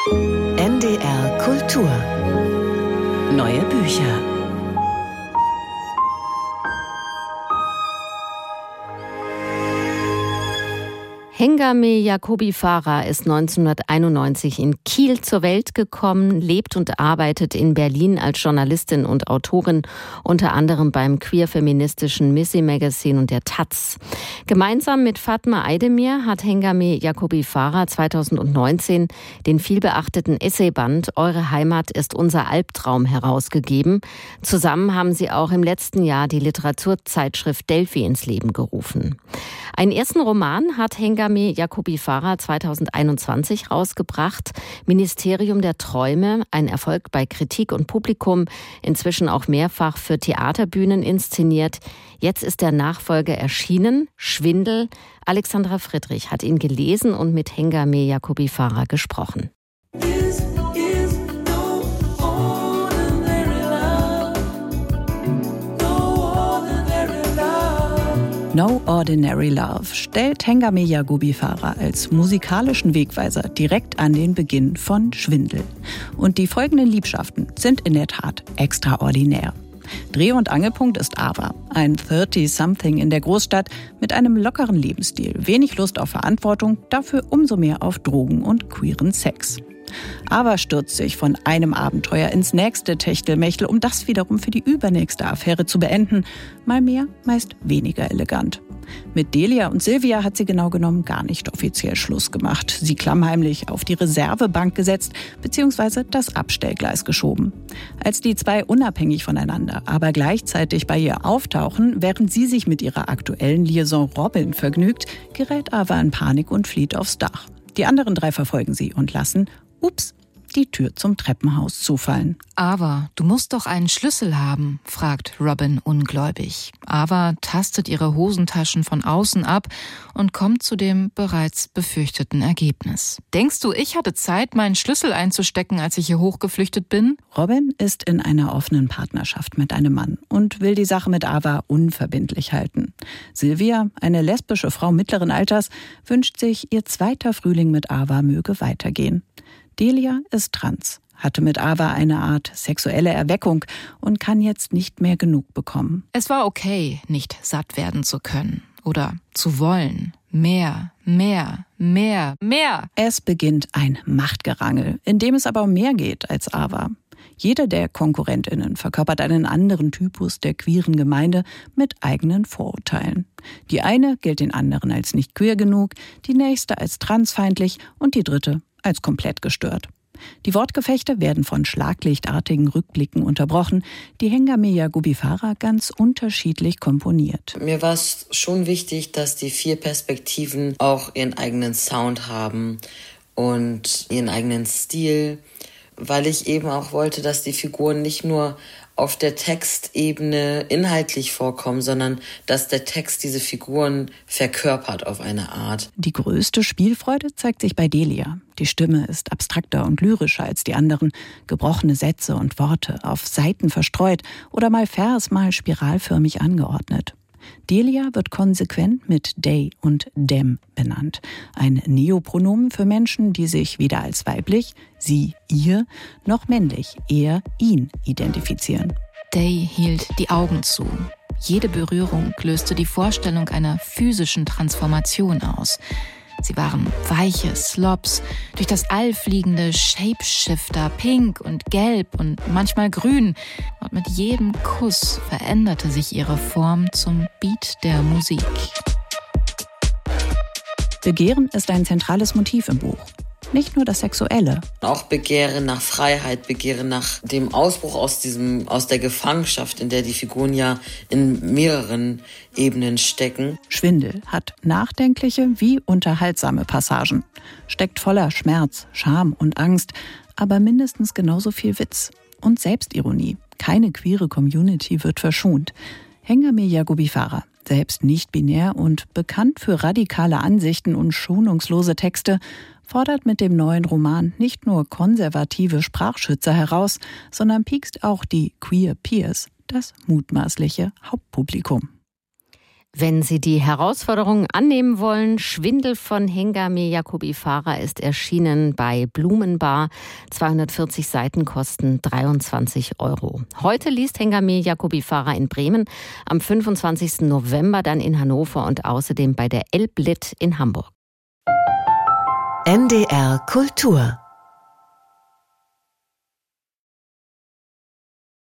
NDR Kultur. Neue Bücher. Hengame Jacobi Farah ist 1991 in Kiel zur Welt gekommen, lebt und arbeitet in Berlin als Journalistin und Autorin, unter anderem beim queer-feministischen Missy Magazine und der Taz. Gemeinsam mit Fatma Aydemir hat Hengame Jacobi Farah 2019 den vielbeachteten Essayband Eure Heimat ist unser Albtraum herausgegeben. Zusammen haben sie auch im letzten Jahr die Literaturzeitschrift Delphi ins Leben gerufen. Einen ersten Roman hat Hengame Jacobi Farah 2021 rausgebracht. Ministerium der Träume, ein Erfolg bei Kritik und Publikum, inzwischen auch mehrfach für Theaterbühnen inszeniert. Jetzt ist der Nachfolger erschienen, Schwindel. Alexandra Friedrich hat ihn gelesen und mit Hengame Jacobi Farah gesprochen. No Ordinary Love stellt Hengame Jacobi Farah als musikalischen Wegweiser direkt an den Beginn von Schwindel. Und die folgenden Liebschaften sind in der Tat extraordinär. Dreh- und Angelpunkt ist Ava, ein 30-something in der Großstadt mit einem lockeren Lebensstil, wenig Lust auf Verantwortung, dafür umso mehr auf Drogen und queeren Sex. Ava stürzt sich von einem Abenteuer ins nächste Techtelmechtel, um das wiederum für die übernächste Affäre zu beenden. Mal mehr, meist weniger elegant. Mit Delia und Silvia hat sie genau genommen gar nicht offiziell Schluss gemacht. Sie klammheimlich auf die Reservebank gesetzt bzw. das Abstellgleis geschoben. Als die zwei unabhängig voneinander, aber gleichzeitig bei ihr auftauchen, während sie sich mit ihrer aktuellen Liaison Robin vergnügt, gerät Ava in Panik und flieht aufs Dach. Die anderen drei verfolgen sie und lassen die Tür zum Treppenhaus zufallen. Ava, du musst doch einen Schlüssel haben, fragt Robin ungläubig. Ava tastet ihre Hosentaschen von außen ab und kommt zu dem bereits befürchteten Ergebnis. Denkst du, ich hatte Zeit, meinen Schlüssel einzustecken, als ich hier hochgeflüchtet bin? Robin ist in einer offenen Partnerschaft mit einem Mann und will die Sache mit Ava unverbindlich halten. Silvia, eine lesbische Frau mittleren Alters, wünscht sich, ihr zweiter Frühling mit Ava möge weitergehen. Delia ist trans, hatte mit Ava eine Art sexuelle Erweckung und kann jetzt nicht mehr genug bekommen. Es war okay, nicht satt werden zu können oder zu wollen. Mehr, mehr, mehr, mehr. Es beginnt ein Machtgerangel, in dem es aber um mehr geht als Ava. Jede der KonkurrentInnen verkörpert einen anderen Typus der queeren Gemeinde mit eigenen Vorurteilen. Die eine gilt den anderen als nicht queer genug, die nächste als transfeindlich und die dritte als komplett gestört. Die Wortgefechte werden von schlaglichtartigen Rückblicken unterbrochen, die Hengame Jacobi Farah ganz unterschiedlich komponiert. Mir war es schon wichtig, dass die 4 Perspektiven auch ihren eigenen Sound haben und ihren eigenen Stil, weil ich eben auch wollte, dass die Figuren nicht nur auf der Textebene inhaltlich vorkommen, sondern dass der Text diese Figuren verkörpert auf eine Art. Die größte Spielfreude zeigt sich bei Delia. Die Stimme ist abstrakter und lyrischer als die anderen. Gebrochene Sätze und Worte auf Seiten verstreut oder mal vers-, mal spiralförmig angeordnet. Delia wird konsequent mit they und them benannt. Ein Neopronomen für Menschen, die sich weder als weiblich, sie, ihr, noch männlich, er, ihn identifizieren. They hielt die Augen zu. Jede Berührung löste die Vorstellung einer physischen Transformation aus. Sie waren weiche Slobs, durch das All fliegende Shapeshifter, pink und gelb und manchmal grün. Und mit jedem Kuss veränderte sich ihre Form zum Beat der Musik. Begehren ist ein zentrales Motiv im Buch. Nicht nur das Sexuelle. Auch Begehren nach Freiheit, Begehren nach dem Ausbruch aus der Gefangenschaft, in der die Figuren ja in mehreren Ebenen stecken. Schwindel hat nachdenkliche wie unterhaltsame Passagen. Steckt voller Schmerz, Scham und Angst, aber mindestens genauso viel Witz und Selbstironie. Keine queere Community wird verschont. Hengame Jacobi Farah, selbst nicht binär und bekannt für radikale Ansichten und schonungslose Texte, fordert mit dem neuen Roman nicht nur konservative Sprachschützer heraus, sondern piekst auch die Queer Peers, das mutmaßliche Hauptpublikum. Wenn Sie die Herausforderungen annehmen wollen, Schwindel von Hengame Jacobi Farah ist erschienen bei Blumenbar. 240 Seiten kosten 23 €. Heute liest Hengame Jacobi Farah in Bremen, am 25. November dann in Hannover und außerdem bei der Elblit in Hamburg. NDR Kultur